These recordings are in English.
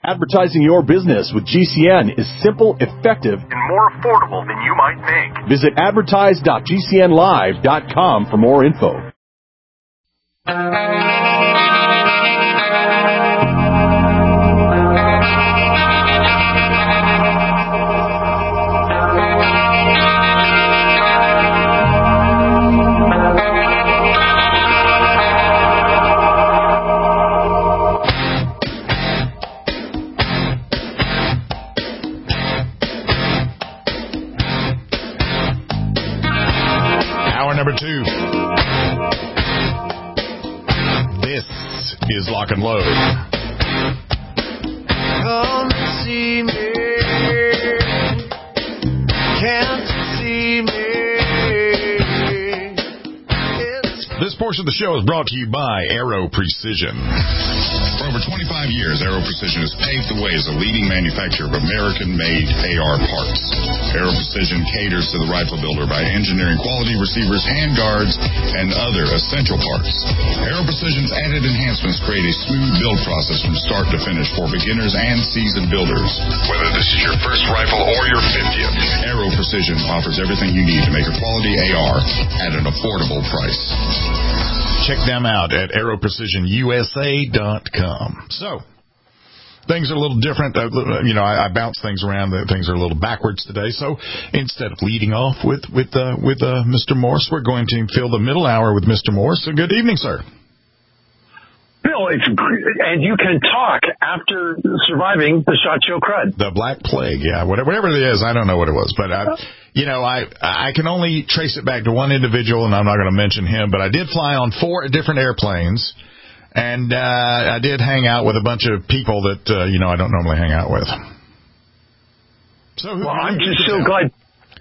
Advertising your business with GCN is simple, effective, and more affordable than you might think. Visit advertise.gcnlive.com for more info. Number 2. This is Lock and Load. Come see me. Can't see me. This portion of the show is brought to you by Aero Precision. For over 25 years, Aero Precision has paved the way as a leading manufacturer of American-made AR parts. Aero Precision caters to the rifle builder by engineering quality receivers, handguards, and other essential parts. Aero Precision's added enhancements create a smooth build process from start to finish for beginners and seasoned builders. Whether this is your first rifle or your 50th, Aero Precision offers everything you need to make a quality AR at an affordable price. Check them out at aeroprecisionusa.com. So, things are a little different. I bounce things around. Things are a little backwards today. So, instead of leading off with Mr. Morse, we're going to fill the middle hour with Mr. Morse. So, good evening, sir. Bill, it's great, and you can talk after surviving the SHOT Show crud. The Black Plague, yeah, whatever it is, I don't know what it was, but I can only trace it back to one individual, and I'm not going to mention him, but I did fly on 4 different airplanes, and I did hang out with a bunch of people that I don't normally hang out with. So, I'm just so glad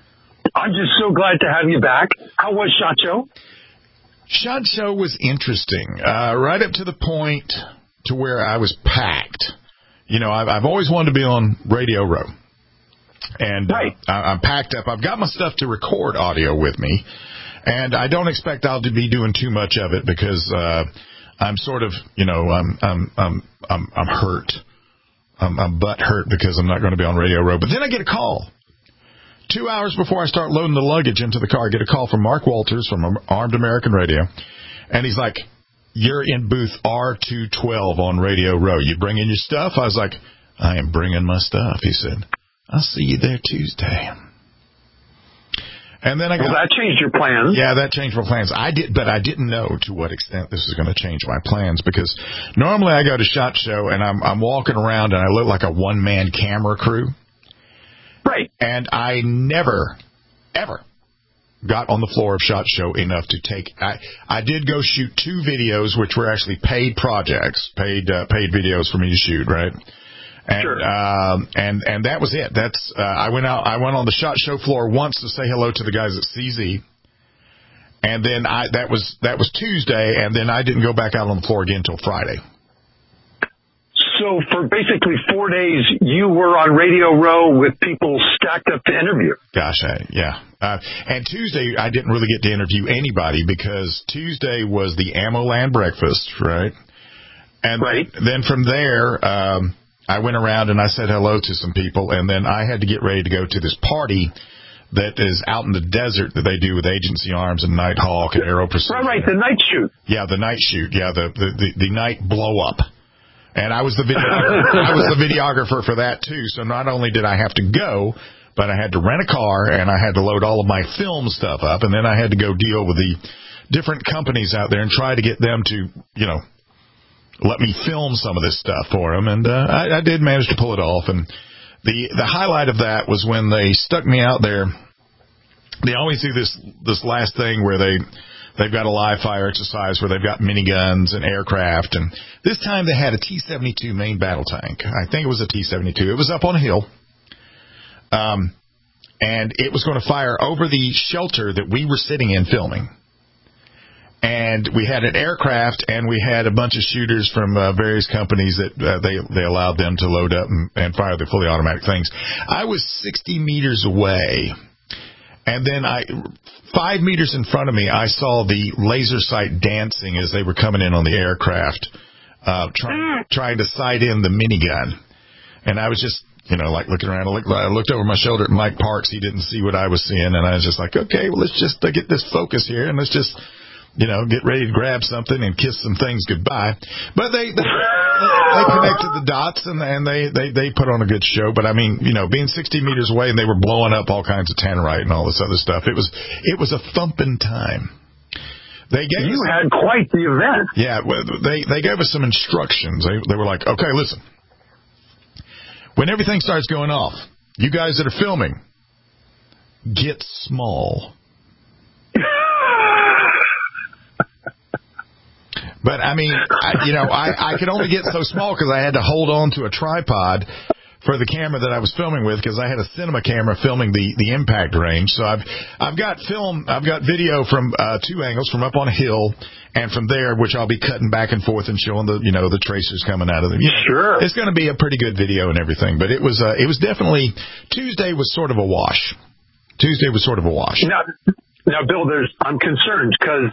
to have you back. How was SHOT Show? SHOT Show was interesting, right up to the point to where I was packed. I've always wanted to be on Radio Row, and right. I'm packed up. I've got my stuff to record audio with me, and I don't expect I'll be doing too much of it because I'm sort of, I'm hurt. I'm butt hurt because I'm not going to be on Radio Row. But then I get a call. 2 hours before I start loading the luggage into the car, I get a call from Mark Walters from Armed American Radio, and he's like, "You're in booth R212 on Radio Row. You bringing your stuff?" I was like, "I am bringing my stuff." He said, "I'll see you there Tuesday." And then that changed your plans. Yeah, that changed my plans. I didn't know to what extent this was going to change my plans, because normally I go to SHOT Show and I'm walking around and I look like a one-man camera crew. Right. And I never, ever got on the floor of SHOT Show enough to take. I did go shoot 2 videos, which were actually paid projects, paid videos for me to shoot, right? And, sure. And that was it. That's I went on the SHOT Show floor once to say hello to the guys at CZ, and then that was Tuesday, and then I didn't go back out on the floor again until Friday. So for basically 4 days, you were on Radio Row with people stacked up to interview. Gosh, yeah. And Tuesday, I didn't really get to interview anybody because Tuesday was the Ammo Land breakfast, right? And right. Then from there, I went around and I said hello to some people, and then I had to get ready to go to this party that is out in the desert that they do with Agency Arms and Nighthawk and Aero Precision. Right, the night shoot. Yeah, the night shoot. Yeah, the night blow up. And I was the videographer for that too. So not only did I have to go, but I had to rent a car and I had to load all of my film stuff up, and then I had to go deal with the different companies out there and try to get them to, let me film some of this stuff for them. And I did manage to pull it off. And the highlight of that was when they stuck me out there. They always do this last thing where they've got a live fire exercise where they've got miniguns and aircraft. And this time they had a T-72 main battle tank. I think it was a T-72. It was up on a hill. And it was going to fire over the shelter that we were sitting in filming. And we had an aircraft, and we had a bunch of shooters from various companies that they allowed them to load up and fire the fully automatic things. I was 60 meters away, and then 5 meters in front of me, I saw the laser sight dancing as they were coming in on the aircraft, trying to sight in the minigun. And I was just, like looking around. I looked over my shoulder at Mike Parks. He didn't see what I was seeing. And I was just like, okay, well, let's just get this focus here. And let's just, get ready to grab something and kiss some things goodbye. But they connected the dots and they put on a good show. But I mean, being 60 meters away and they were blowing up all kinds of tannerite and all this other stuff. It was a thumping time. You had quite the event. Yeah, they gave us some instructions. They were like, okay, listen. When everything starts going off, you guys that are filming, get small. But, I mean, I could only get so small because I had to hold on to a tripod for the camera that I was filming with because I had a cinema camera filming the impact range. So I've got video from two angles, from up on a hill and from there, which I'll be cutting back and forth and showing the tracers coming out of them. Sure. It's going to be a pretty good video and everything, but it was definitely, Tuesday was sort of a wash. Now, Bill, I'm concerned because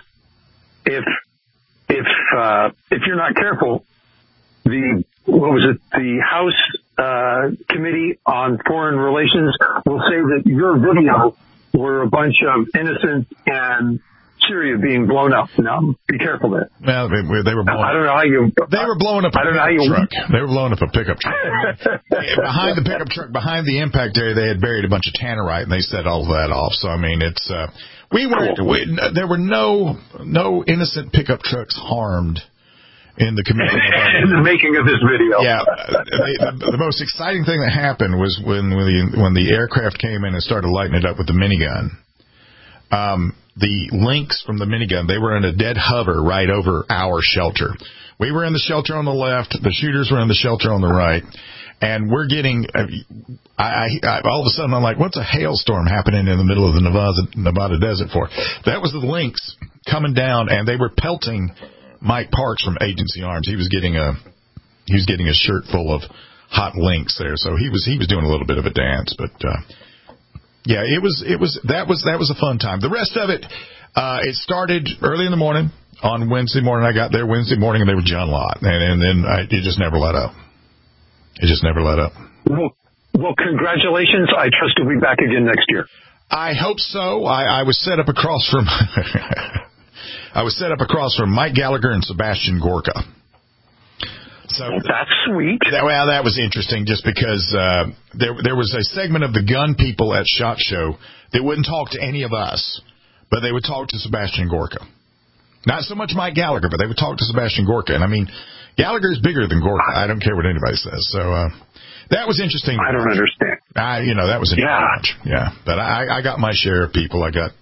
if you're not careful, the House Committee on Foreign Relations will say that your video were a bunch of innocents and Syria being blown up. Now, be careful there. Well, they were blowing. I don't know how you. They were blowing up a pickup truck. They were blowing up a pickup truck. Behind the pickup truck, behind the impact area, they had buried a bunch of tannerite, and they set all of that off. So I mean, it's there were no innocent pickup trucks harmed in the commission. In the making of this video. Yeah. The most exciting thing that happened was when the aircraft came in and started lighting it up with the minigun. The links from the minigun, they were in a dead hover right over our shelter. We were in the shelter on the left. The shooters were in the shelter on the right. And we're getting, all of a sudden I'm like, what's a hailstorm happening in the middle of the Nevada desert for? That was the links coming down, and they were pelting Mike Parks from Agency Arms. He was getting a shirt full of hot links there, so he was doing a little bit of a dance. But yeah, that was a fun time. The rest of it, it started early in the morning on Wednesday morning. I got there Wednesday morning, and they were John Lott, and then it just never let up. It just never let up. Well, congratulations. I trust you'll be back again next year. I hope so. I was set up across from Mike Gallagher and Sebastian Gorka. So that's sweet. That was interesting just because there was a segment of the gun people at SHOT Show that wouldn't talk to any of us, but they would talk to Sebastian Gorka. Not so much Mike Gallagher, but they would talk to Sebastian Gorka. And I mean, Gallagher's bigger than Gorka. I don't care what anybody says. So that was interesting. I don't understand. That was interesting. Yeah. But I got my share of people. I got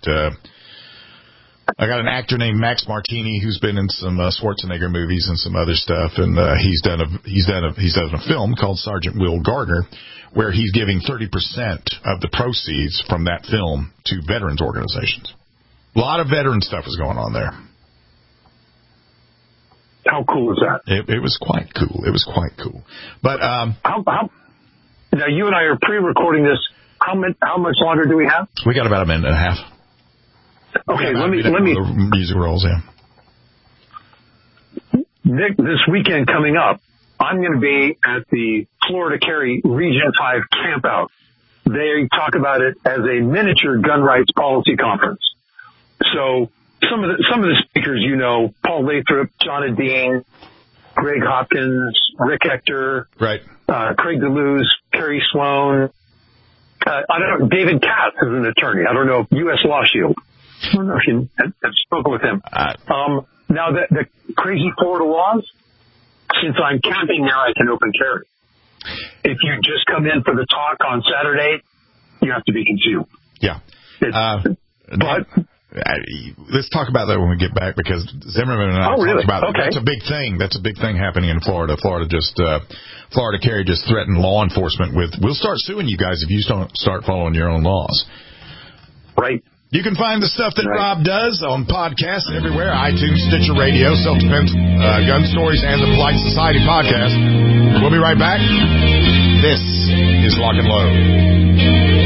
an actor named Max Martini who's been in some Schwarzenegger movies and some other stuff, and he's done a film called Sergeant Will Gardner, where he's giving 30% of the proceeds from that film to veterans organizations. A lot of veteran stuff is going on there. How cool is that? It was quite cool. It was quite cool. But how now you and I are pre-recording this. How much longer do we have? We got about a minute and a half. Okay, let me music rolls in. Nick, this weekend coming up, I'm going to be at the Florida Carry Region 5 campout. They talk about it as a miniature gun rights policy conference. So some of the speakers, Paul Lathrop, John Dean, Greg Hopkins, Rick Hector, right, Craig DeLuz, Kerry Sloan. I don't know. David Katz is an attorney. I don't know. U.S. Law Shield. I don't know if you have spoken with him. Now, the crazy Florida laws, since I'm camping now, I can open carry. If you just come in for the talk on Saturday, you have to be concealed. Yeah. Let's talk about that when we get back, because Zimmerman and I talked about it. That's a big thing. That's a big thing happening in Florida. Florida Carry just threatened law enforcement with, we'll start suing you guys if you don't start following your own laws. Right. You can find the stuff that Rob does on podcasts everywhere, iTunes, Stitcher Radio, Self-Defense, Gun Stories, and the Polite Society podcast. We'll be right back. This is Lock and Load.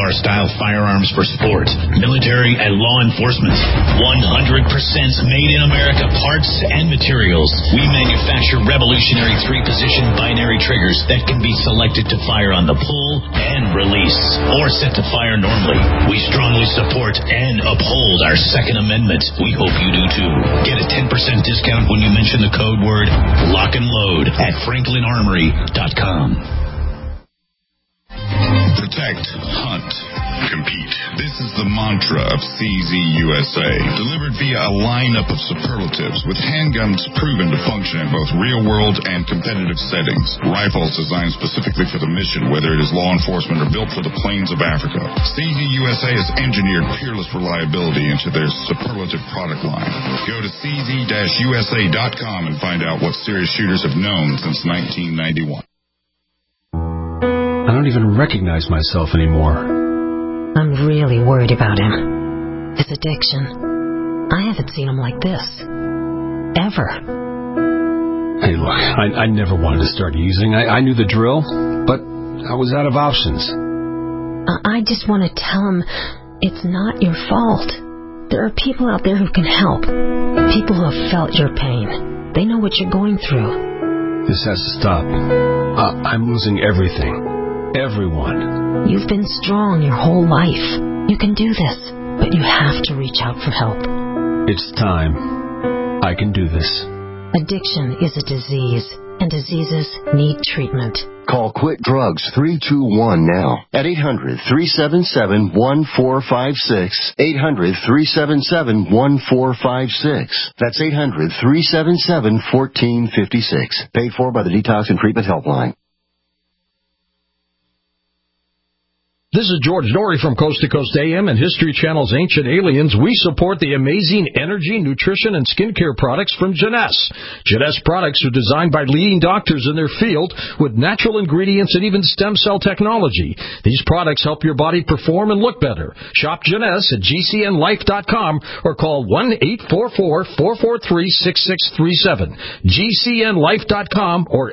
Kevlar-style firearms for sport, military, and law enforcement. 100% made in America parts and materials. We manufacture revolutionary 3-position binary triggers that can be selected to fire on the pull and release, or set to fire normally. We strongly support and uphold our Second Amendment. We hope you do too. Get a 10% discount when you mention the code word Lock and Load at FranklinArmory.com. Protect, hunt, compete. This is the mantra of CZ USA, delivered via a lineup of superlatives with handguns proven to function in both real-world and competitive settings. Rifles designed specifically for the mission, whether it is law enforcement or built for the plains of Africa. CZ USA has engineered peerless reliability into their superlative product line. Go to cz-usa.com and find out what serious shooters have known since 1991. I don't even recognize myself anymore. I'm really worried about him. His addiction. I haven't seen him like this. Ever. Hey, look, I never wanted to start using. I knew the drill, but I was out of options. I just want to tell him it's not your fault. There are people out there who can help. People who have felt your pain. They know what you're going through. This has to stop. I'm losing everything. Everyone. You've been strong your whole life. You can do this, but you have to reach out for help. It's time. I can do this. Addiction is a disease, and diseases need treatment. Call Quit Drugs 321 now at 800-377-1456. 800-377-1456. That's 800-377-1456. Paid for by the Detox and Treatment Helpline. This is George Norrie from Coast to Coast AM and History Channel's Ancient Aliens. We support the amazing energy, nutrition, and skincare products from Jeunesse. Jeunesse products are designed by leading doctors in their field with natural ingredients and even stem cell technology. These products help your body perform and look better. Shop Jeunesse at GCNlife.com or call 1-844-443-6637. GCNlife.com or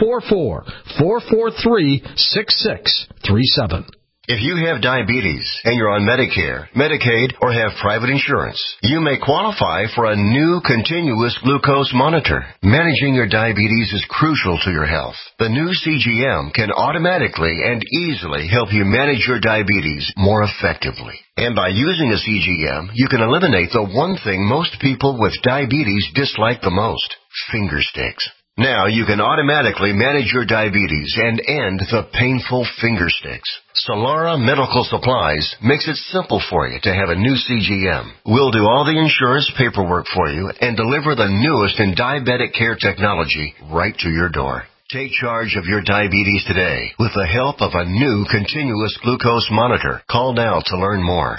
844-443-6637. If you have diabetes and you're on Medicare, Medicaid, or have private insurance, you may qualify for a new continuous glucose monitor. Managing your diabetes is crucial to your health. The new CGM can automatically and easily help you manage your diabetes more effectively. And by using a CGM, you can eliminate the one thing most people with diabetes dislike the most: finger sticks. Now you can automatically manage your diabetes and end the painful finger sticks. Solara Medical Supplies makes it simple for you to have a new CGM. We'll do all the insurance paperwork for you and deliver the newest in diabetic care technology right to your door. Take charge of your diabetes today with the help of a new continuous glucose monitor. Call now to learn more.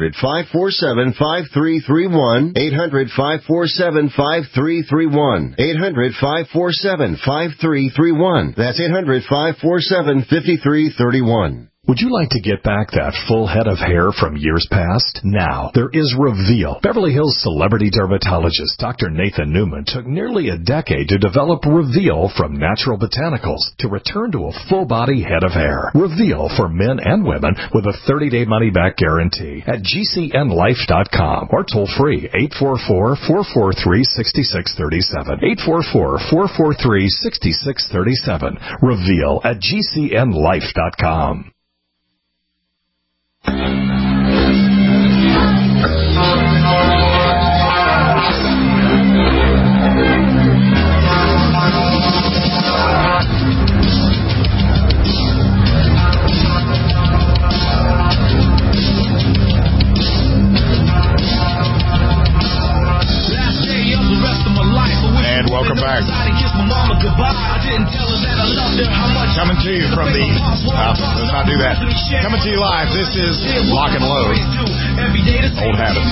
800-547-5331. 800-547-5331. 800-547-5331. That's 800-547-5331. Would you like to get back that full head of hair from years past? Now, there is Reveal. Beverly Hills celebrity dermatologist Dr. Nathan Newman took nearly a decade to develop Reveal from natural botanicals to return to a full-body head of hair. Reveal for men and women with a 30-day money-back guarantee at GCNlife.com or toll free 844-443-6637. 844-443-6637. Reveal at GCNlife.com. And welcome back. Coming to you from the, let's not do that. Coming to you live, this is Lock and Load. Old habits.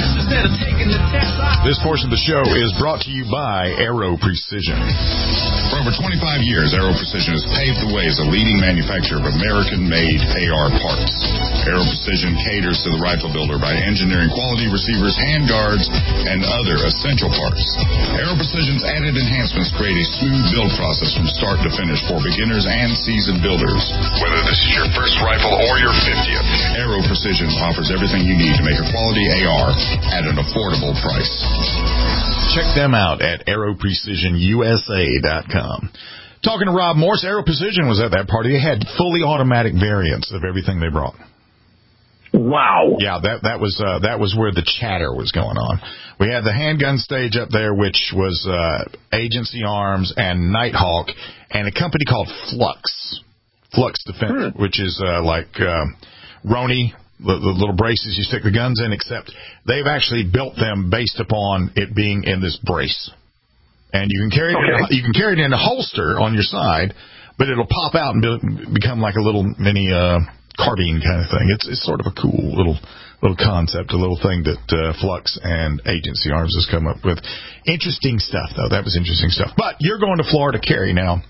This portion of the show is brought to you by Aero Precision. over 25 years, Aero Precision has paved the way as a leading manufacturer of American-made AR parts. Aero Precision caters to the rifle builder by engineering quality receivers, handguards, and other essential parts. Aero Precision's added enhancements create a smooth build process from start to finish for beginners and seasoned builders. Whether this is your first rifle or your 50th, Aero Precision offers everything you need to make a quality AR at an affordable price. Check them out at aeroprecisionusa.com. Talking to Rob Morse, Aero Precision was at that party. They had fully automatic variants of everything they brought. Wow. Yeah, that was where the chatter was going on. We had the handgun stage up there, which was Agency Arms and Nighthawk, and a company called Flux Defense, which is like Roni, the little braces you stick the guns in, except they've actually built them based upon it being in this brace. And you can carry it in a holster on your side, but it'll pop out and become like a little mini carbine kind of thing. It's sort of a cool little concept, a little thing that Flux and Agency Arms has come up with. Interesting stuff, though. That was interesting stuff. But you're going to Florida Carry now.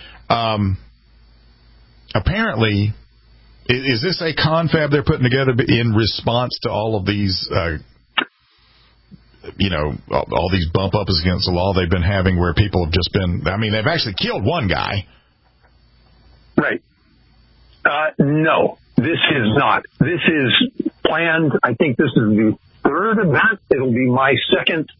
Apparently, is this a confab they're putting together in response to all of these, all these bump ups against the law they've been having, where people have just been, they've actually killed one guy. Right. No, this is not. This is planned. I think this is the third event. It'll be my second.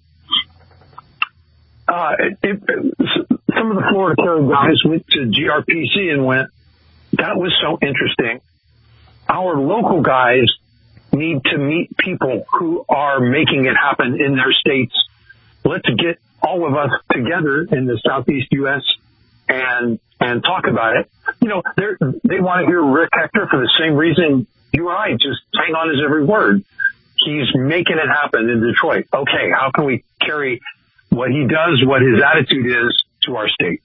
Some of the Florida Carry guys went to GRPC and went, that was so interesting. Our local guys need to meet people who are making it happen in their states. Let's get all of us together in the Southeast U.S. and talk about it. They want to hear Rick Hector for the same reason you and I just hang on his every word. He's making it happen in Detroit. Okay, how can we carry what he does, what his attitude is, to our state?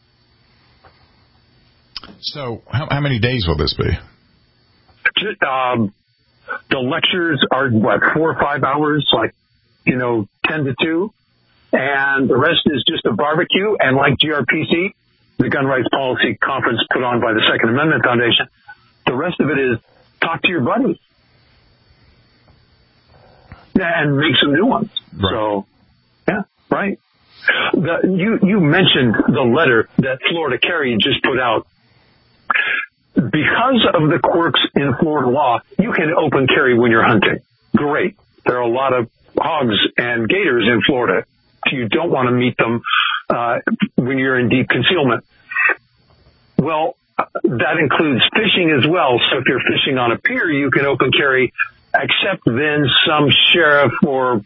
So how many days will this be? The lectures are, 4 or 5 hours, 10 to 2. And the rest is just a barbecue. And like GRPC, the Gun Rights Policy Conference put on by the Second Amendment Foundation, the rest of it is talk to your buddies. And make some new ones. Right. So, yeah, right. You mentioned the letter that Florida Carry just put out. Because of the quirks in Florida law, you can open carry when you're hunting. Great. There are a lot of hogs and gators in Florida. You don't want to meet them when you're in deep concealment. Well, that includes fishing as well. So if you're fishing on a pier, you can open carry, except then some sheriff or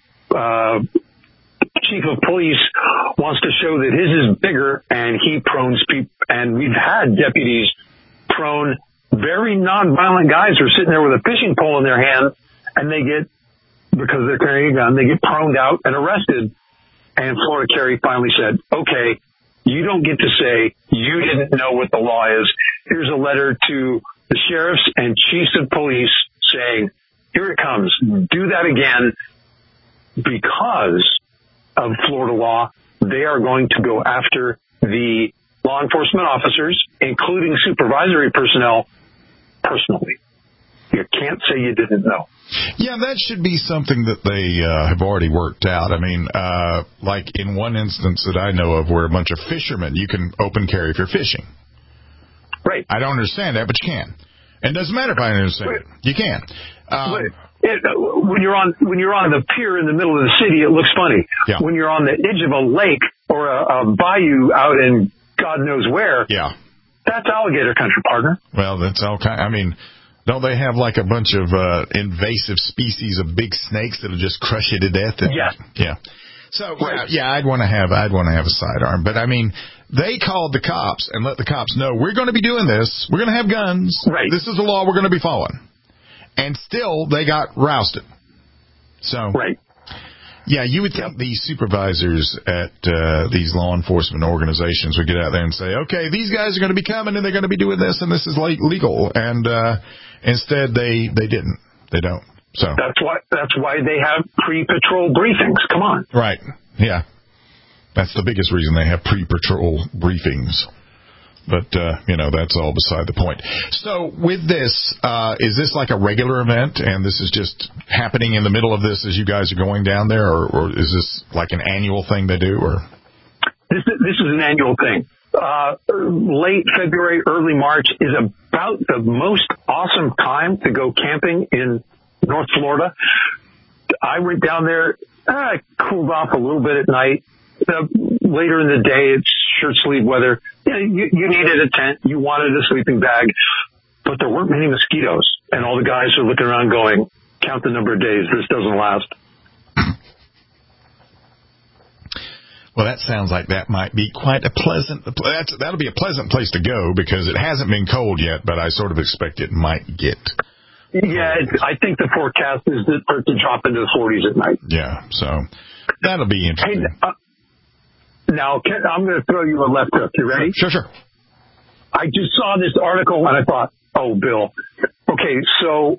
chief of police wants to show that his is bigger and he prones people. And we've had deputies prone very nonviolent guys who are sitting there with a fishing pole in their hand, and they get, because they're carrying a gun, they get proned out and arrested. And Florida Carry finally said, okay, you don't get to say you didn't know what the law is. Here's a letter to the sheriffs and chiefs of police saying, here it comes. Do that again. Because of Florida law, they are going to go after the law enforcement officers, including supervisory personnel, personally. You can't say you didn't know. Yeah, that should be something that they have already worked out. Like in one instance that I know of where a bunch of fishermen, you can open carry if you're fishing. Right. I don't understand that, but you can. And it doesn't matter if I understand it. You can. When you're on the pier in the middle of the city, it looks funny. Yeah. When you're on the edge of a lake or a bayou out in God knows where, that's alligator country, partner. Well, that's all kind. Don't they have like a bunch of invasive species of big snakes that'll just crush you to death? Yeah. So I'd want to have a sidearm, but they called the cops and let the cops know we're going to be doing this. We're going to have guns. Right. This is the law we're going to be following, and still they got rousted. So right. Yeah, you would think these supervisors at these law enforcement organizations would get out there and say, okay, these guys are going to be coming and they're going to be doing this and this is legal. And instead they didn't. They don't. So that's why they have pre-patrol briefings. Come on. Right. Yeah. That's the biggest reason they have pre-patrol briefings. But, that's all beside the point. So with this, is this like a regular event, and this is just happening in the middle of this as you guys are going down there, or is this like an annual thing they do? Or This is an annual thing. Late February, early March is about the most awesome time to go camping in North Florida. I went down there, cooled off a little bit at night. Later in the day, it's shirt sleeve weather. You needed a tent. You wanted a sleeping bag. But there weren't many mosquitoes. And all the guys are looking around going, count the number of days. This doesn't last. Well, that sounds like that might be quite a pleasant. That'll be a pleasant place to go because it hasn't been cold yet, but I sort of expect it might get. Yeah, I think the forecast is to drop into the 40s at night. Yeah, so that'll be interesting. Hey, now, I'm going to throw you a left hook. You ready? Sure. I just saw this article and I thought, oh, Bill. Okay, so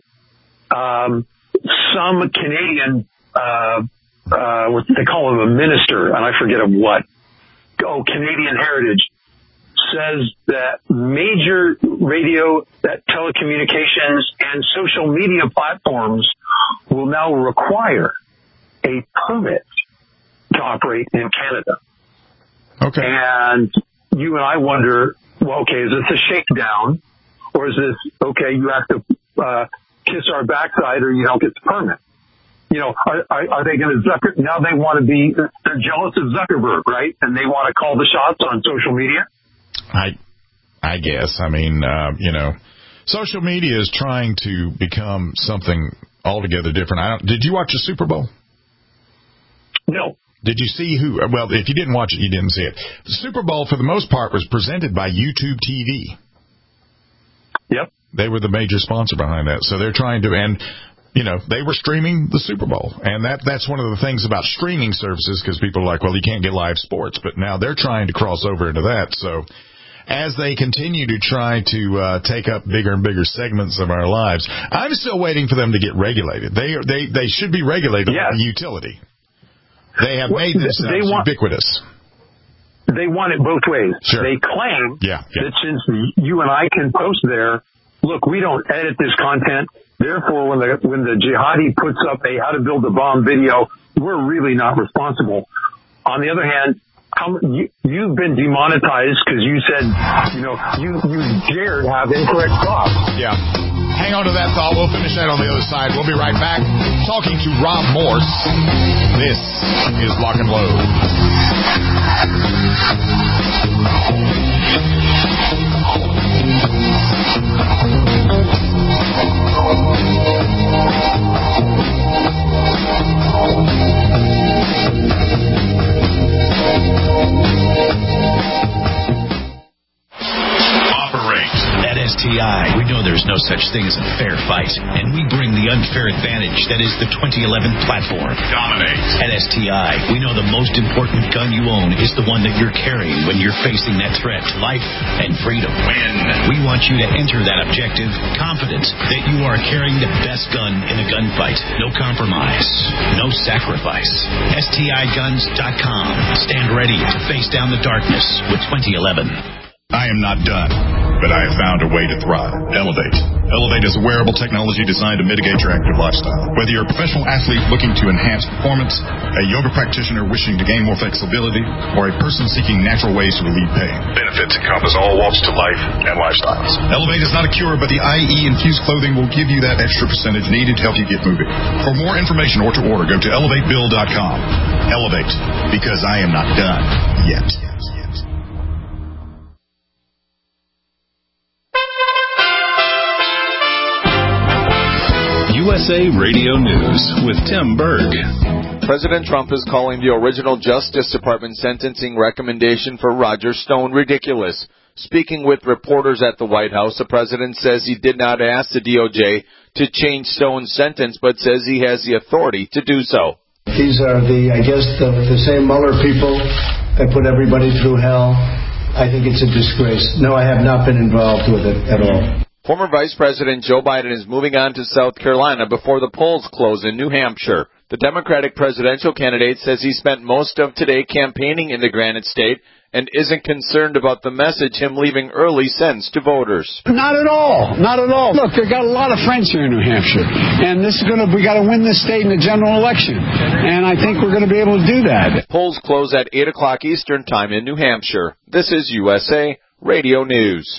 some Canadian, what they call him, a minister, and I forget of what. Canadian Heritage says that major radio, that telecommunications and social media platforms will now require a permit to operate in Canada. Okay. And you and I wonder, well, okay, is this a shakedown, or is this, okay, you have to kiss our backside or you don't get the permit? Are they going to now they want to be, they're jealous of Zuckerberg, right? And they want to call the shots on social media? I guess. I mean, social media is trying to become something altogether different. Did you watch the Super Bowl? No. Did you see well, if you didn't watch it, you didn't see it. The Super Bowl, for the most part, was presented by YouTube TV. Yep. They were the major sponsor behind that. So they're trying to, and, they were streaming the Super Bowl. And that's one of the things about streaming services, because people are like, well, you can't get live sports. But now they're trying to cross over into that. So as they continue to try to take up bigger and bigger segments of our lives, I'm still waiting for them to get regulated. They should be regulated by the utility. They have made this ubiquitous. They want it both ways. Sure. They claim that since you and I can post there, look, we don't edit this content. Therefore, when the jihadi puts up a how to build a bomb video, we're really not responsible. On the other hand, you've been demonetized because you said, you dared have incorrect thoughts. Yeah. Hang on to that thought. We'll finish that on the other side. We'll be right back talking to Rob Morse. This is Lock and Load. At STI, we know there's no such thing as a fair fight, and we bring the unfair advantage that is the 2011 platform. Dominate. At STI, we know the most important gun you own is the one that you're carrying when you're facing that threat to life and freedom. Win. We want you to enter that objective confident that you are carrying the best gun in a gunfight. No compromise, no sacrifice. STIguns.com. Stand ready to face down the darkness with 2011. I am not done, but I have found a way to thrive. Elevate. Elevate is a wearable technology designed to mitigate your active lifestyle. Whether you're a professional athlete looking to enhance performance, a yoga practitioner wishing to gain more flexibility, or a person seeking natural ways to relieve pain, benefits encompass all walks to life and lifestyles. Elevate is not a cure, but the IE-infused clothing will give you that extra percentage needed to help you get moving. For more information or to order, go to elevatebill.com. Elevate, because I am not done yet. USA Radio News with Tim Berg. President Trump is calling the original Justice Department sentencing recommendation for Roger Stone ridiculous. Speaking with reporters at the White House, the president says he did not ask the DOJ to change Stone's sentence, but says he has the authority to do so. These are the same Mueller people that put everybody through hell. I think it's a disgrace. No, I have not been involved with it at all. Former Vice President Joe Biden is moving on to South Carolina before the polls close in New Hampshire. The Democratic presidential candidate says he spent most of today campaigning in the Granite State and isn't concerned about the message him leaving early sends to voters. Not at all. Not at all. Look, they've got a lot of friends here in New Hampshire. And we got to win this state in the general election. And I think we're going to be able to do that. Polls close at 8 o'clock Eastern Time in New Hampshire. This is USA Radio News.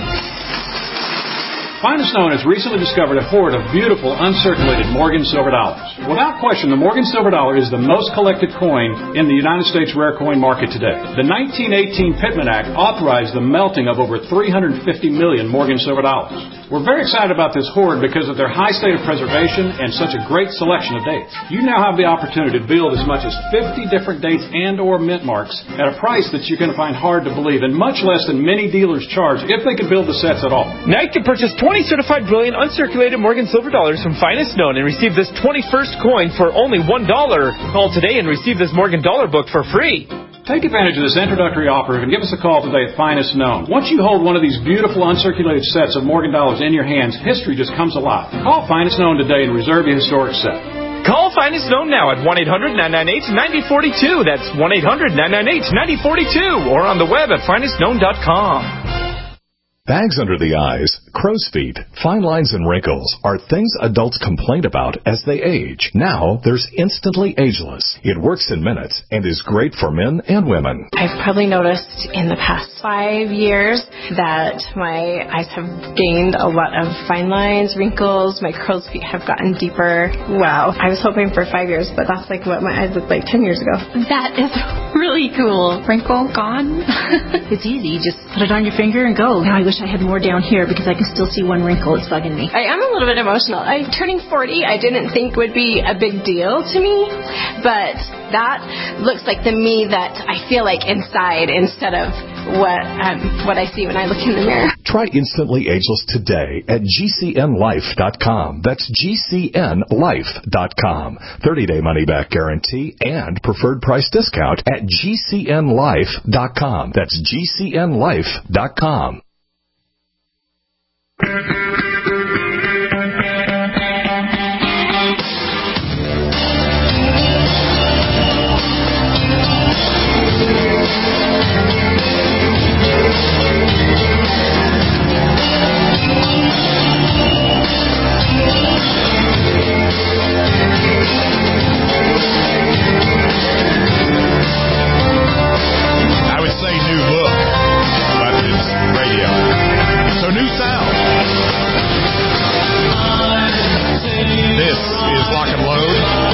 Finest Known has recently discovered a hoard of beautiful, uncirculated Morgan silver dollars. Without question, the Morgan silver dollar is the most collected coin in the United States rare coin market today. The 1918 Pittman Act authorized the melting of over 350 million Morgan silver dollars. We're very excited about this hoard because of their high state of preservation and such a great selection of dates. You now have the opportunity to build as much as 50 different dates and or mint marks at a price that you're going to find hard to believe, and much less than many dealers charge if they could build the sets at all. Now you can purchase 20 certified brilliant uncirculated Morgan silver dollars from Finest Known and receive this 21st coin for only $1. Call today and receive this Morgan dollar book for free. Take advantage of this introductory offer and give us a call today at Finest Known. Once you hold one of these beautiful uncirculated sets of Morgan dollars in your hands, history just comes alive. Call Finest Known today and reserve your historic set. Call Finest Known now at 1-800-998-9042. That's 1-800-998-9042 or on the web at finestknown.com. Bags under the eyes, crow's feet, fine lines, and wrinkles are things adults complain about as they age. Now, there's Instantly Ageless. It works in minutes and is great for men and women. I've probably noticed in the past 5 years that my eyes have gained a lot of fine lines, wrinkles, my crow's feet have gotten deeper. Wow. I was hoping for 5 years, but that's like what my eyes looked like 10 years ago. That is really cool. Wrinkle gone. It's easy. You just put it on your finger and go. Now I wish I had more down here because I can still see one wrinkle. It's bugging me. I am a little bit emotional. Turning 40, I didn't think would be a big deal to me, but that looks like the me that I feel like inside instead of what I see when I look in the mirror. Try Instantly Ageless today at GCNlife.com. That's GCNlife.com. 30-day money-back guarantee and preferred price discount at GCNlife.com. That's GCNlife.com. I would say new look, but it's radio. So new sound. This is Lock and Load.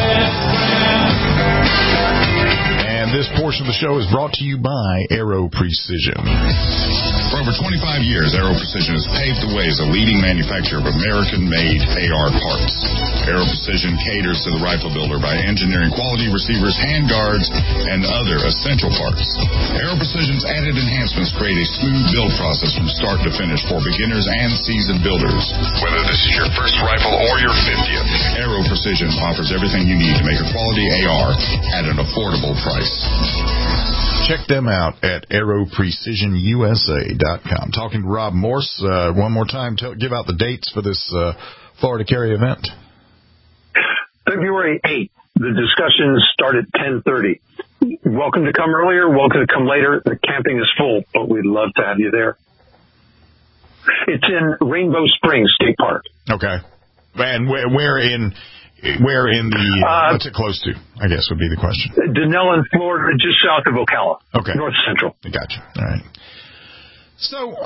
And this portion of the show is brought to you by Aero Precision. For over 25 years, Aero Precision has paved the way as a leading manufacturer of American-made AR parts. Aero Precision caters to the rifle builder by engineering quality receivers, handguards, and other essential parts. Aero Precision's added enhancements create a smooth build process from start to finish for beginners and seasoned builders. Whether this is your first rifle or your 50th, Aero Precision offers everything you need to make a quality AR at an affordable price. Check them out at aeroprecisionusa.com. Talking to Rob Morse one more time. Give out the dates for this Florida Carry event. February 8th. The discussions start at 10:30. Welcome to come earlier. Welcome to come later. The camping is full, but we'd love to have you there. It's in Rainbow Springs State Park. Okay. And where in the what's it close to, I guess would be the question. Denellen, Florida, just south of Ocala. Okay. North Central. Gotcha. All right. So,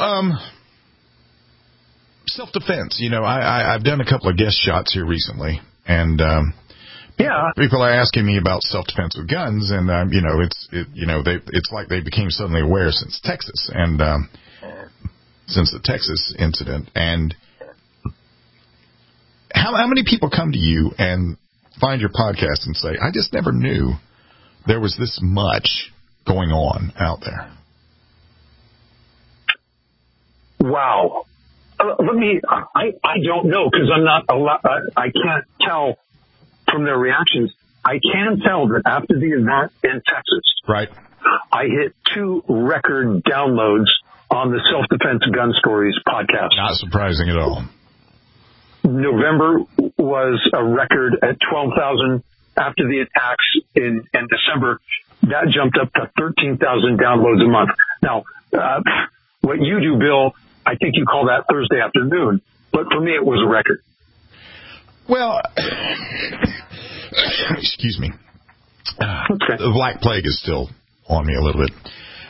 self-defense. You know, I've done a couple of guest shots here recently, and people are asking me about self-defense with guns, and it's like they became suddenly aware since Texas, and since the Texas incident, and how many people come to you and find your podcast and say, I just never knew there was this much going on out there? Wow. I don't know because I'm not allowed. I can't tell from their reactions. I can tell that after the event in Texas, right, I hit 2 record downloads on the Self-Defense Gun Stories podcast. Not surprising at all. November was a record at 12,000, after the attacks in December, that jumped up to 13,000 downloads a month. Now, what you do, Bill, I think you call that Thursday afternoon, but for me it was a record. Well, excuse me. The Black Plague is still on me a little bit.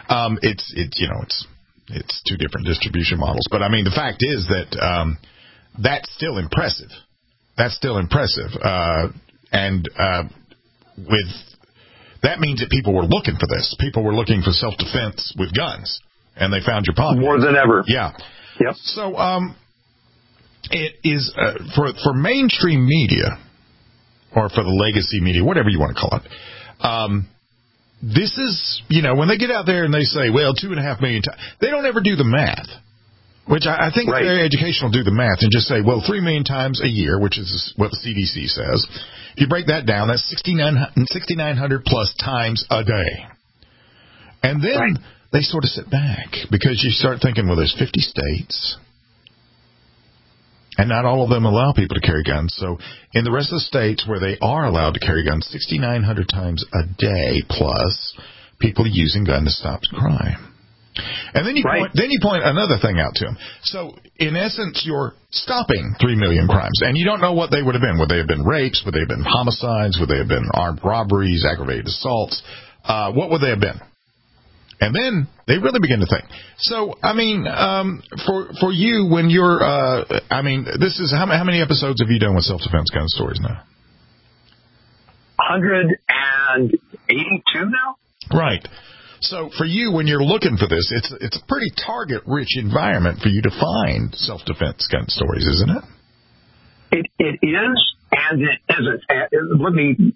It's two different distribution models, but I mean the fact is that that's still impressive. That's still impressive, and with that means that people were looking for this. People were looking for self-defense with guns, and they found your podcast more than ever. Yeah. Yep. So it is for mainstream media, or for the legacy media, whatever you want to call it. This is, when they get out there and they say, well, 2.5 million times, they don't ever do the math, which I think it's very educational to do the math and just say, well, 3 million times a year, which is what the CDC says. If you break that down, that's 6,900 plus times a day. And then they sort of sit back because you start thinking, well, there's 50 states. And not all of them allow people to carry guns. So in the rest of the states where they are allowed to carry guns, 6,900 times a day plus people using guns to stop crime. And then you point another thing out to them. So in essence, you're stopping 3 million crimes, and you don't know what they would have been. Would they have been rapes? Would they have been homicides? Would they have been armed robberies, aggravated assaults? What would they have been? And then they really begin to think. So, I mean, for you, when you're, this is, how many episodes have you done with self-defense gun stories now? 182 now? Right. So for you, when you're looking for this, it's a pretty target-rich environment for you to find self-defense gun stories, isn't it? It is, and it isn't. Let me.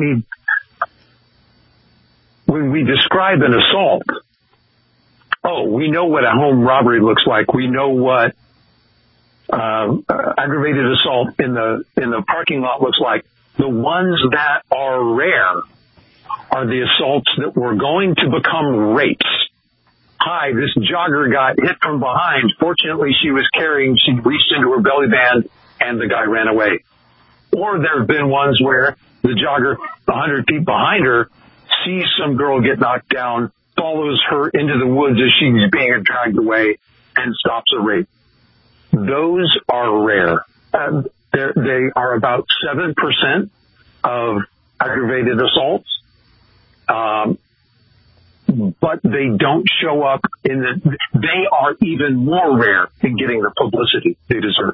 When we describe an assault, we know what a home robbery looks like. We know what aggravated assault in the parking lot looks like. The ones that are rare are the assaults that were going to become rapes. Hi, this jogger got hit from behind. Fortunately, she reached into her belly band and the guy ran away. Or there have been ones where the jogger 100 feet behind her sees some girl get knocked down, follows her into the woods as she's being dragged away, and stops a rape. Those are rare. They are about 7% of aggravated assaults, but they don't show up they are even more rare in getting the publicity they deserve.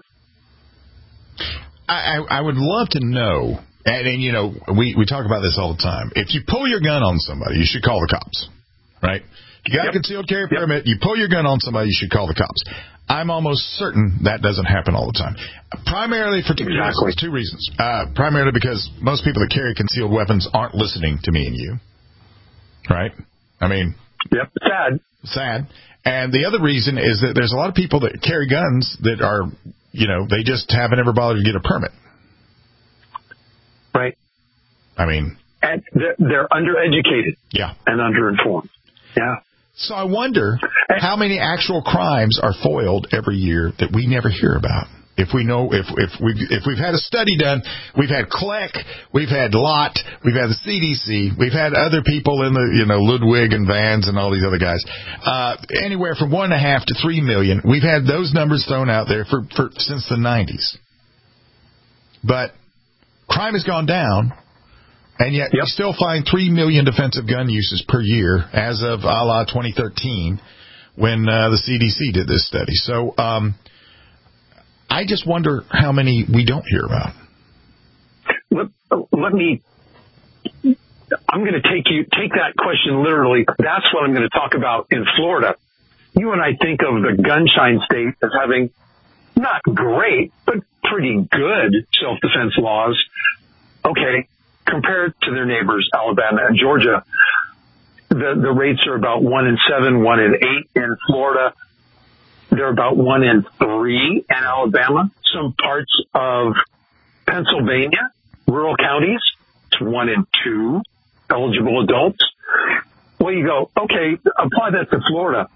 I would love to know. And we talk about this all the time. If you pull your gun on somebody, you should call the cops, right? You got a concealed carry permit, you pull your gun on somebody, you should call the cops. I'm almost certain that doesn't happen all the time. Primarily for two reasons. Primarily because most people that carry concealed weapons aren't listening to me and you, right? I mean... Yep, sad. And the other reason is that there's a lot of people that carry guns that are, they just haven't ever bothered to get a permit. Right. I mean... And they're undereducated. Yeah. And underinformed. Yeah. So I wonder how many actual crimes are foiled every year that we never hear about. If we know, if we've had a study done, we've had CLEC, we've had LOT, we've had the CDC, we've had other people in the, Ludwig and Vans and all these other guys, anywhere from 1.5 to 3 million. We've had those numbers thrown out there for since the 90s. But crime has gone down, and yet you still find 3 million defensive gun uses per year as of a la 2013 when the CDC did this study. So I just wonder how many we don't hear about. I'm going to take that question literally. That's what I'm going to talk about in Florida. You and I think of the gunshine state as having not great, but pretty good self-defense laws. Okay, compared to their neighbors, Alabama and Georgia, the rates are about 1 in 7, 1 in 8 in Florida. They're about 1 in 3 in Alabama. Some parts of Pennsylvania, rural counties, it's 1 in 2 eligible adults. Well, you go, okay, apply that to Florida.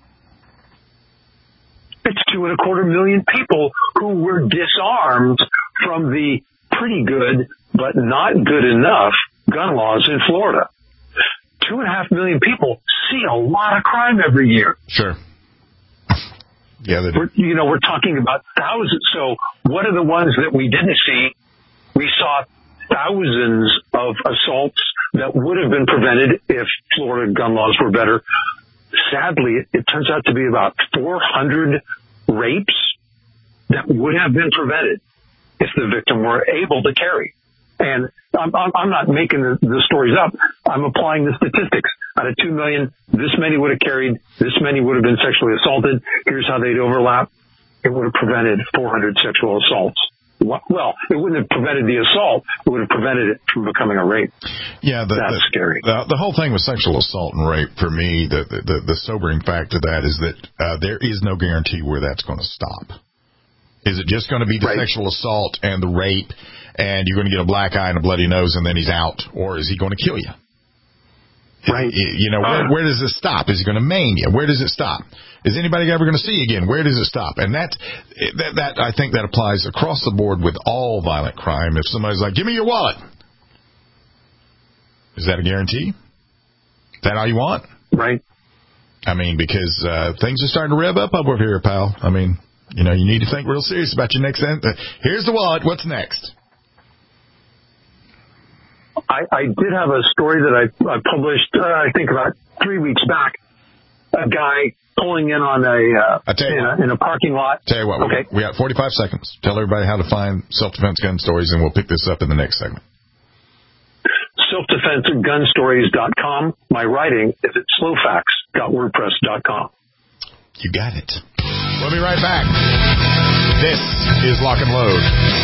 It's 2.25 million people who were disarmed from the pretty good but not good enough gun laws in Florida. 2.5 million people see a lot of crime every year. Sure. Yeah, they do. We're talking about thousands. So what are the ones that we didn't see? We saw thousands of assaults that would have been prevented if Florida gun laws were better. Sadly, it turns out to be about 400 rapes that would have been prevented if the victim were able to carry. And I'm not making the stories up. I'm applying the statistics. Out of 2 million, this many would have carried, this many would have been sexually assaulted. Here's how they'd overlap. It would have prevented 400 sexual assaults. Well, it wouldn't have prevented the assault. It would have prevented it from becoming a rape. Yeah, that's scary. The whole thing with sexual assault and rape, for me, the sobering fact of that is that there is no guarantee where that's going to stop. Is it just going to be the sexual assault and the rape, and you're going to get a black eye and a bloody nose, and then he's out, or is he going to kill you? Right. Where does this stop? Is he going to maim you? Where does it stop? Is anybody ever going to see you again? Where does it stop? And that I think that applies across the board with all violent crime. If somebody's like, give me your wallet, is that a guarantee? Is that all you want? Right. I mean, because things are starting to rev up over here, pal. I mean, you need to think real serious about your next sentence. Here's the wallet. What's next? I did have a story that I published, I think about 3 weeks back. A guy pulling in on in a parking lot. Tell you what, okay. We got 45 seconds. Tell everybody how to find self-defense gun stories, and we'll pick this up in the next segment. Selfdefensegunstories.com. My writing is at slowfax.wordpress.com. You got it. We'll be right back. This is Lock and Load.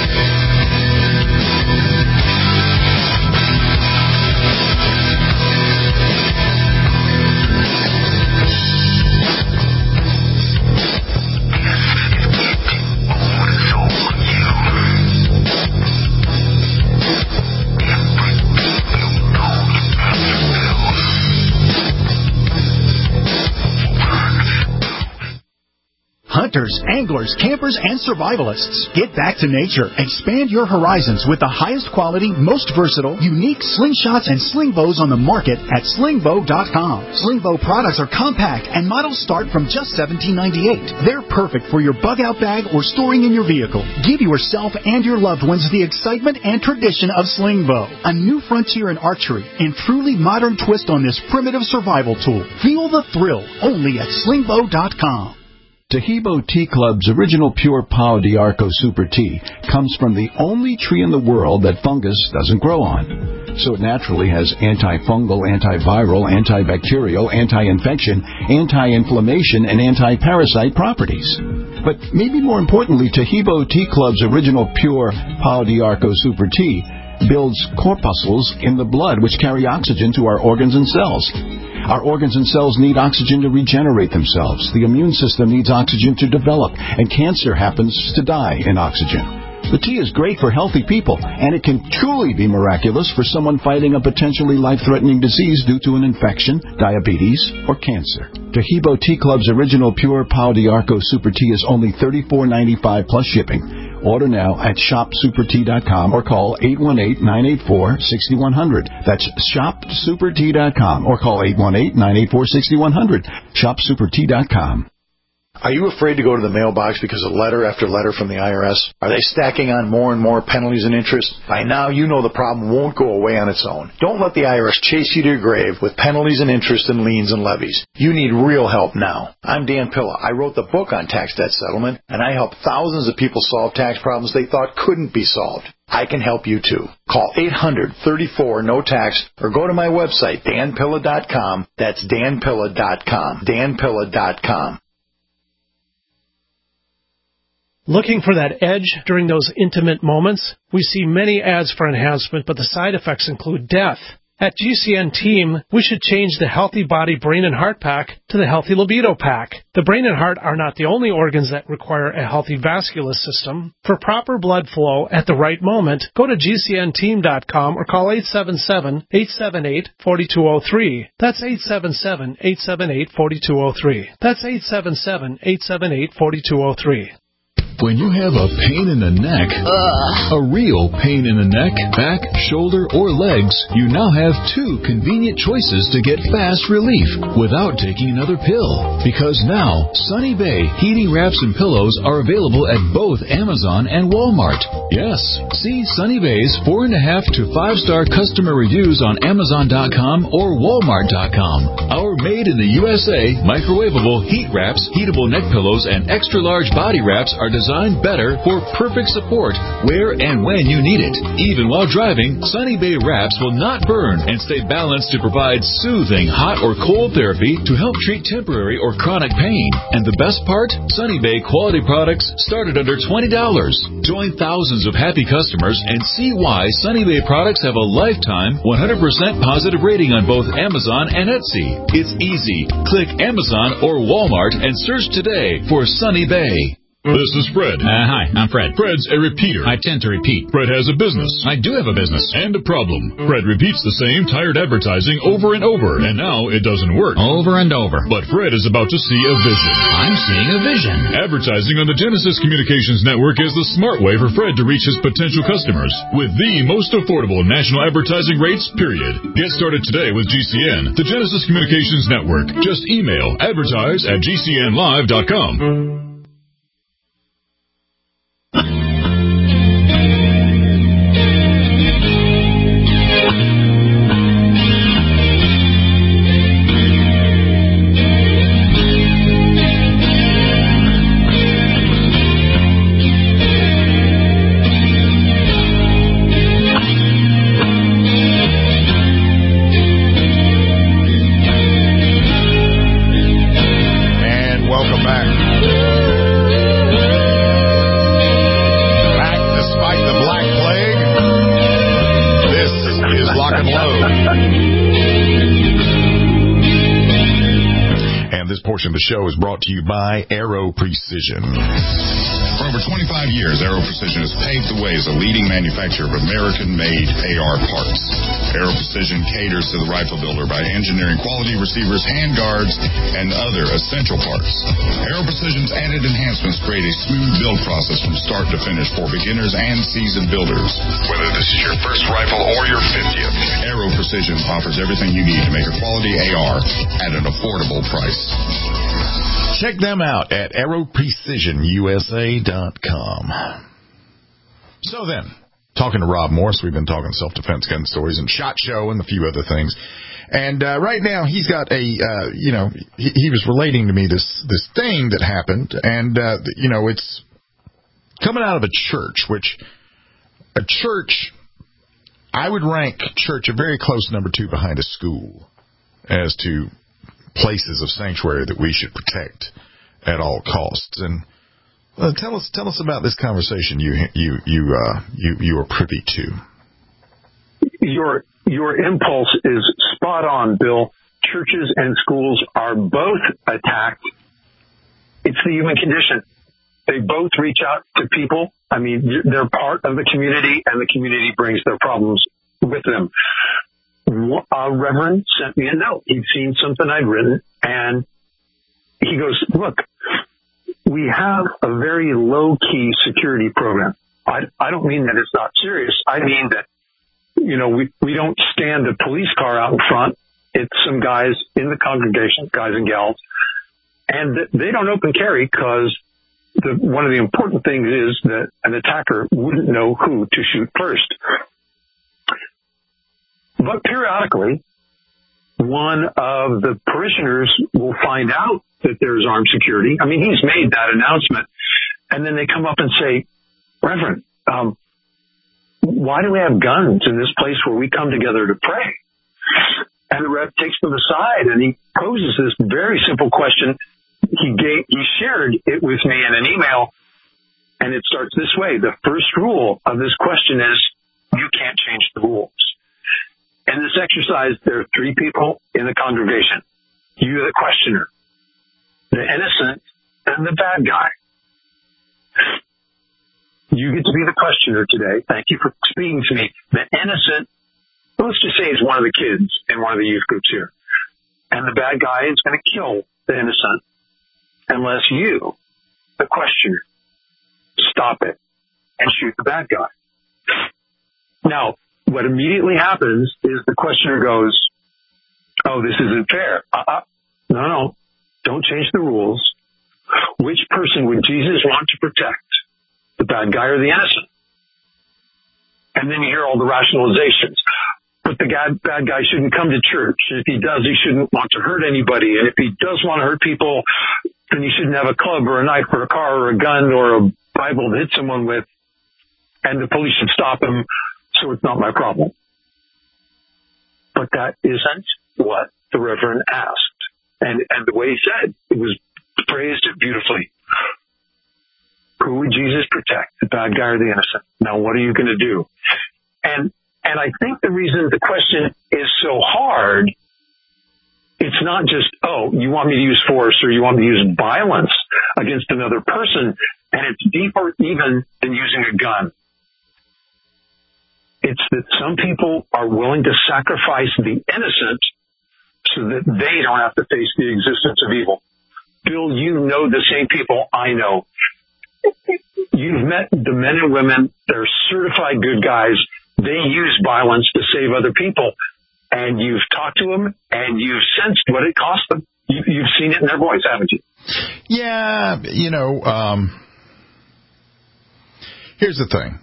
Hunters, anglers, campers, and survivalists. Get back to nature. Expand your horizons with the highest quality, most versatile, unique slingshots and sling bows on the market at slingbow.com. Slingbow products are compact and models start from just $17.98. They're perfect for your bug-out bag or storing in your vehicle. Give yourself and your loved ones the excitement and tradition of Slingbow, a new frontier in archery and truly modern twist on this primitive survival tool. Feel the thrill only at slingbow.com. Tahibo Tea Club's original pure Pau d'Arco Super Tea comes from the only tree in the world that fungus doesn't grow on. So it naturally has antifungal, antiviral, antibacterial, anti-infection, anti-inflammation, and anti-parasite properties. But maybe more importantly, Tahibo Tea Club's original pure Pau d'Arco Super Tea builds corpuscles in the blood which carry oxygen to our organs and cells. Our organs and cells need oxygen to regenerate themselves. The immune system needs oxygen to develop, and cancer happens to die in oxygen. The tea is great for healthy people, and it can truly be miraculous for someone fighting a potentially life-threatening disease due to an infection, diabetes, or cancer. Tahibo Tea Club's original pure Pau d'Arco Super Tea is only $34.95 plus shipping. Order now at shopsupertea.com or call 818-984-6100. That's shopsupertea.com or call 818-984-6100. Shopsupertea.com. Are you afraid to go to the mailbox because of letter after letter from the IRS? Are they stacking on more and more penalties and interest? By now, you know the problem won't go away on its own. Don't let the IRS chase you to your grave with penalties and interest and liens and levies. You need real help now. I'm Dan Pilla. I wrote the book on tax debt settlement, and I help thousands of people solve tax problems they thought couldn't be solved. I can help you too. Call 800-34-NO-TAX or go to my website, danpilla.com. That's danpilla.com. danpilla.com. Looking for that edge during those intimate moments? We see many ads for enhancement, but the side effects include death. At GCN Team, we should change the Healthy Body, Brain, and Heart Pack to the Healthy Libido Pack. The brain and heart are not the only organs that require a healthy vascular system. For proper blood flow at the right moment, go to GCNteam.com or call 877-878-4203. That's 877-878-4203. That's 877-878-4203. When you have a pain in the neck, a real pain in the neck, back, shoulder, or legs, you now have 2 convenient choices to get fast relief without taking another pill. Because now, Sunny Bay heating wraps and pillows are available at both Amazon and Walmart. Yes, see Sunny Bay's 4.5 to 5-star customer reviews on Amazon.com or Walmart.com. Our made in the USA microwavable heat wraps, heatable neck pillows, and extra large body wraps are designed better for perfect support where and when you need it. Even while driving, Sunny Bay wraps will not burn and stay balanced to provide soothing hot or cold therapy to help treat temporary or chronic pain. And the best part? Sunny Bay quality products start at under $20. Join thousands of happy customers and see why Sunny Bay products have a lifetime 100% positive rating on both Amazon and Etsy. It's easy. Click Amazon or Walmart and search today for Sunny Bay. This is Fred. Hi, I'm Fred. Fred's a repeater. I tend to repeat. Fred has a business. I do have a business. And a problem. Fred repeats the same tired advertising over and over, and now it doesn't work. Over and over. But Fred is about to see a vision. I'm seeing a vision. Advertising on the Genesis Communications Network is the smart way for Fred to reach his potential customers with the most affordable national advertising rates, period. Get started today with GCN, the Genesis Communications Network. Just email advertise@gcnlive.com. Portion of the show is brought to you by Aero Precision. For over 25 years, Aero Precision has paved the way as a leading manufacturer of American-made AR parts. Aero Precision caters to the rifle builder by engineering quality receivers, handguards, and other essential parts. Aero Precision's added enhancements create a smooth build process from start to finish for beginners and seasoned builders. Whether this is your first rifle or your 50th, Aero Precision offers everything you need to make a quality AR at an affordable price. Check them out at aeroprecisionusa.com. So then, talking to Rob Morse, we've been talking self-defense gun stories and SHOT Show and a few other things. And right now he's got a, he was relating to me this thing that happened, and it's coming out of a church, which a church, I would rank church a very close number 2 behind a school as to places of sanctuary that we should protect at all costs. And tell us about this conversation you are privy to. Your impulse is spot on, Bill. Churches and schools are both attacked. It's the human condition. They both reach out to people. I mean, they're part of the community, and the community brings their problems with them. A reverend sent me a note. He'd seen something I'd written, and he goes, look, we have a very low-key security program. I don't mean that it's not serious. I mean that, we don't stand a police car out in front. It's some guys in the congregation, guys and gals, and they don't open carry because one of the important things is that an attacker wouldn't know who to shoot first. But periodically, one of the parishioners will find out that there's armed security. I mean, he's made that announcement. And then they come up and say, Reverend, why do we have guns in this place where we come together to pray? And the Rev takes them aside and he poses this very simple question. He shared it with me in an email, and it starts this way. The first rule of this question is, you can't change the rules. In this exercise, there are 3 people in the congregation. You're the questioner, the innocent, and the bad guy. You get to be the questioner today. Thank you for speaking to me. The innocent, let's just say, is one of the kids in one of the youth groups here. And the bad guy is going to kill the innocent unless you, the questioner, stop it and shoot the bad guy. Now, what immediately happens is the questioner goes, oh, this isn't fair. No, don't change the rules. Which person would Jesus want to protect, the bad guy or the innocent? And then you hear all the rationalizations. But the bad guy shouldn't come to church. And if he does, he shouldn't want to hurt anybody. And if he does want to hurt people, then he shouldn't have a club or a knife or a car or a gun or a Bible to hit someone with. And the police should stop him, so it's not my problem. But that isn't what the Reverend asked. And the way he said, it was phrased it beautifully. Who would Jesus protect, the bad guy or the innocent? Now, what are you going to do? And I think the reason the question is so hard, it's not just, oh, you want me to use force or you want me to use violence against another person, and it's deeper even than using a gun. It's that some people are willing to sacrifice the innocent so that they don't have to face the existence of evil. Bill, you know the same people I know. You've met the men and women, they're certified good guys. They use violence to save other people. And you've talked to them, and you've sensed what it cost them. You've seen it in their voice, haven't you? Yeah, here's the thing.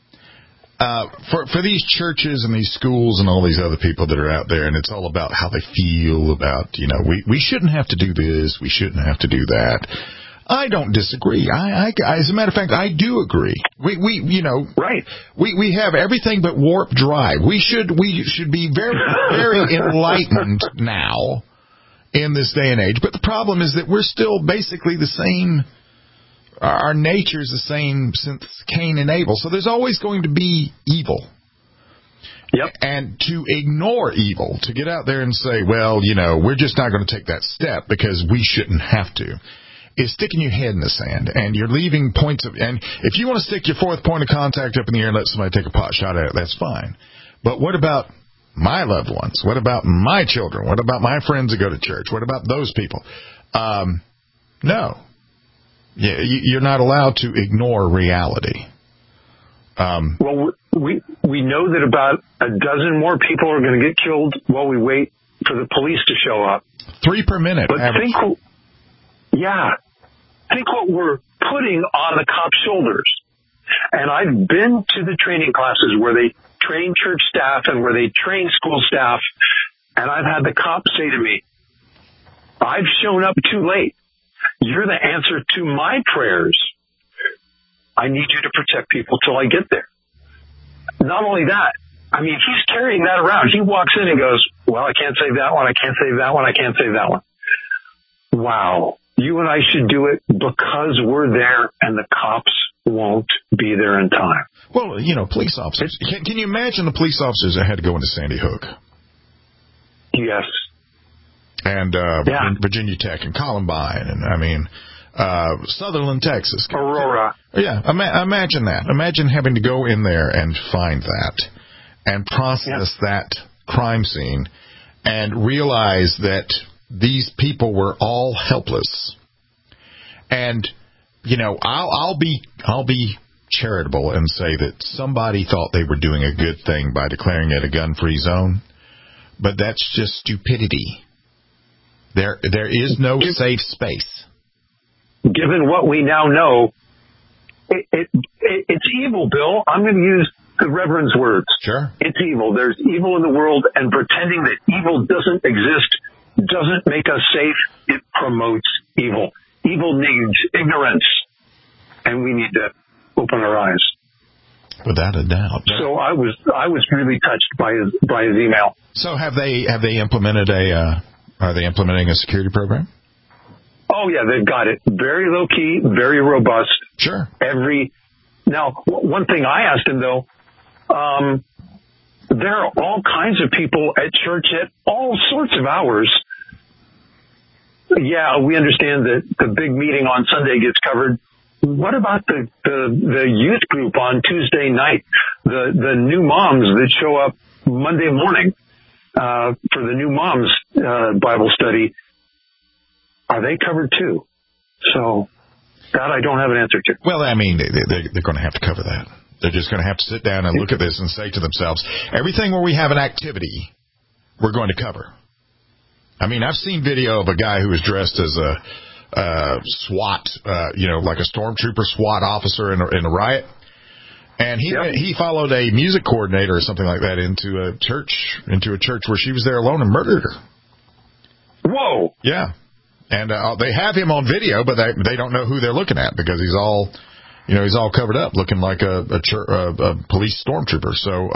For these churches and these schools and all these other people that are out there, and it's all about how they feel about, we shouldn't have to do this, we shouldn't have to do that. I don't disagree. I as a matter of fact, I do agree. Right. We have everything but warp drive. We should be very, very enlightened now in this day and age. But the problem is that we're still basically the same. Our nature is the same since Cain and Abel. So there's always going to be evil. Yep. And to ignore evil, to get out there and say, well, we're just not going to take that step because we shouldn't have to, is sticking your head in the sand. And you're leaving points of, and if you want to stick your fourth point of contact up in the air and let somebody take a pot shot at it, that's fine. But what about my loved ones? What about my children? What about my friends that go to church? What about those people? No. You're not allowed to ignore reality. Well, we know that about a dozen more people are going to get killed while we wait for the police to show up. 3 per minute. But think what we're putting on the cops' shoulders. And I've been to the training classes where they train church staff and where they train school staff, and I've had the cops say to me, I've shown up too late. You're the answer to my prayers. I need you to protect people till I get there. Not only that, he's carrying that around. He walks in and goes, well, I can't save that one. I can't save that one. I can't save that one. Wow. You and I should do it because we're there and the cops won't be there in time. Well, police officers. Can you imagine the police officers that had to go into Sandy Hook? Yes. And Virginia Tech and Columbine and, Sutherland, Texas. Aurora. Yeah, imagine that. Imagine having to go in there and find that and process that crime scene and realize that these people were all helpless. And, I'll be charitable and say that somebody thought they were doing a good thing by declaring it a gun-free zone, but that's just stupidity. There is no safe space. Given what we now know, it's evil, Bill. I'm going to use the Reverend's words. Sure. It's evil. There's evil in the world, and pretending that evil doesn't exist doesn't make us safe. It promotes evil. Evil needs ignorance, and we need to open our eyes. Without a doubt. So I was really touched by his email. So have they implemented are they implementing a security program? Oh yeah, they've got it. Very low key, very robust. Sure. Now, one thing I asked him though, there are all kinds of people at church at all sorts of hours. Yeah, we understand that the big meeting on Sunday gets covered. What about the youth group on Tuesday night? The new moms that show up Monday morning for the new moms Bible study? Are they covered too? So That I don't have an answer to. Well, I mean, they're going to have to cover that. They're just going to have to sit down and look at this and say to themselves, everything where we have an activity, we're going to cover. I mean, I've seen video of a guy who was dressed as a SWAT, like a stormtrooper SWAT officer in a riot. And he followed a music coordinator or something like that into a church where she was there alone and murdered her. Whoa. Yeah. And they have him on video, but they don't know who they're looking at because he's all covered up, looking like a police stormtrooper. So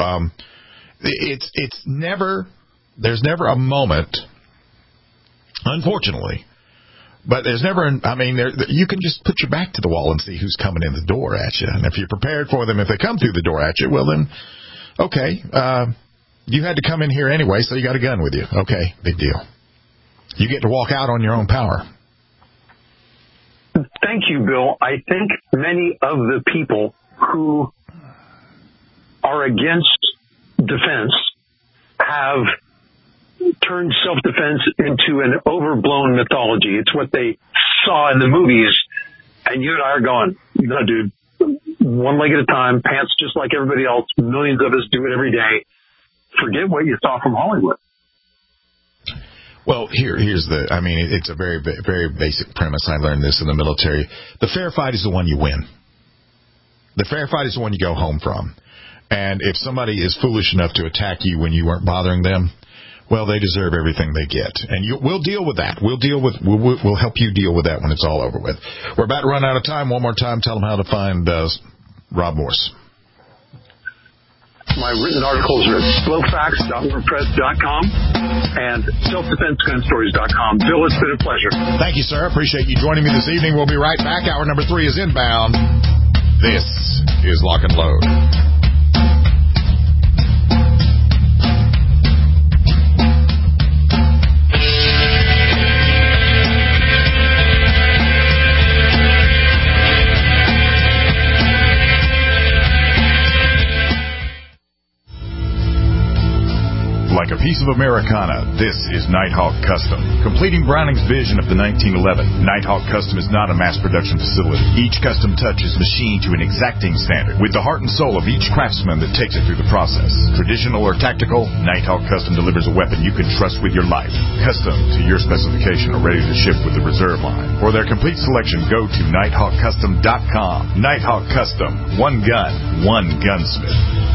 there's never a moment, unfortunately, but there's never. You can just put your back to the wall and see who's coming in the door at you, and if you're prepared for them, if they come through the door at you, well then, okay, you had to come in here anyway, so you got a gun with you. Okay, big deal. You get to walk out on your own power. Thank you, Bill. I think many of the people who are against defense have turned self-defense into an overblown mythology. It's what they saw in the movies, and you and I are going, no, dude, one leg at a time, pants just like everybody else. Millions of us do it every day. Forget what you saw from Hollywood. Well, it's a very, very basic premise. I learned this in the military. The fair fight is the one you win. The fair fight is the one you go home from. And if somebody is foolish enough to attack you when you weren't bothering them, well, they deserve everything they get. And we'll deal with that. We'll help you deal with that when it's all over with. We're about to run out of time. One more time, tell them how to find Rob Morse. My written articles are at slowfacts.wordpress.com and selfdefensegunstories.com. Bill, it's been a pleasure. Thank you, sir. Appreciate you joining me this evening. We'll be right back. Hour number 3 is inbound. This is Lock and Load. Like a piece of Americana, this is Nighthawk Custom. Completing Browning's vision of the 1911, Nighthawk Custom is not a mass production facility. Each custom touch is machined to an exacting standard, with the heart and soul of each craftsman that takes it through the process. Traditional or tactical, Nighthawk Custom delivers a weapon you can trust with your life. Custom to your specification or ready to ship with the reserve line. For their complete selection, go to NighthawkCustom.com. Nighthawk Custom. One gun, one gunsmith.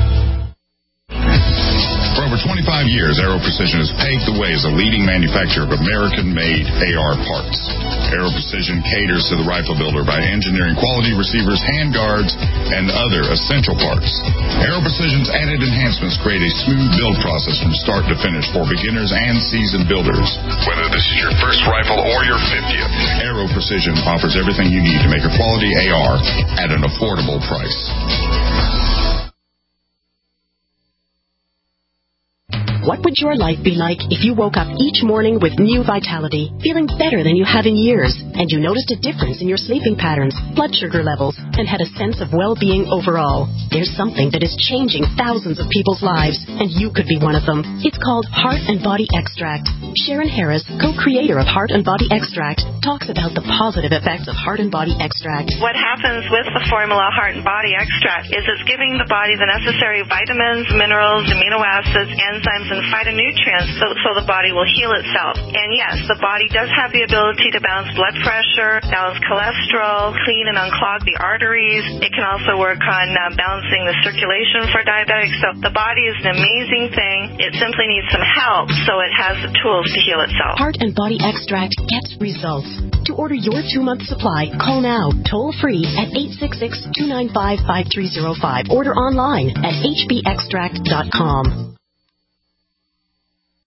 For over 25 years, Aero Precision has paved the way as a leading manufacturer of American-made AR parts. Aero Precision caters to the rifle builder by engineering quality receivers, handguards, and other essential parts. Aero Precision's added enhancements create a smooth build process from start to finish for beginners and seasoned builders. Whether this is your first rifle or your 50th, Aero Precision offers everything you need to make a quality AR at an affordable price. What would your life be like if you woke up each morning with new vitality, feeling better than you have in years, and you noticed a difference in your sleeping patterns, blood sugar levels, and had a sense of well-being overall? There's something that is changing thousands of people's lives, and you could be one of them. It's called Heart and Body Extract. Sharon Harris, co-creator of Heart and Body Extract, talks about the positive effects of Heart and Body Extract. What happens with the formula Heart and Body Extract is it's giving the body the necessary vitamins, minerals, amino acids, enzymes, and phytonutrients so the body will heal itself. And yes, the body does have the ability to balance blood pressure, balance cholesterol, clean and unclog the arteries. It can also work on balancing the circulation for diabetics. So the body is an amazing thing. It simply needs some help so it has the tools to heal itself. Heart and Body Extract gets results. To order your 2-month supply, call now, toll free at 866-295-5305. Order online at hbextract.com.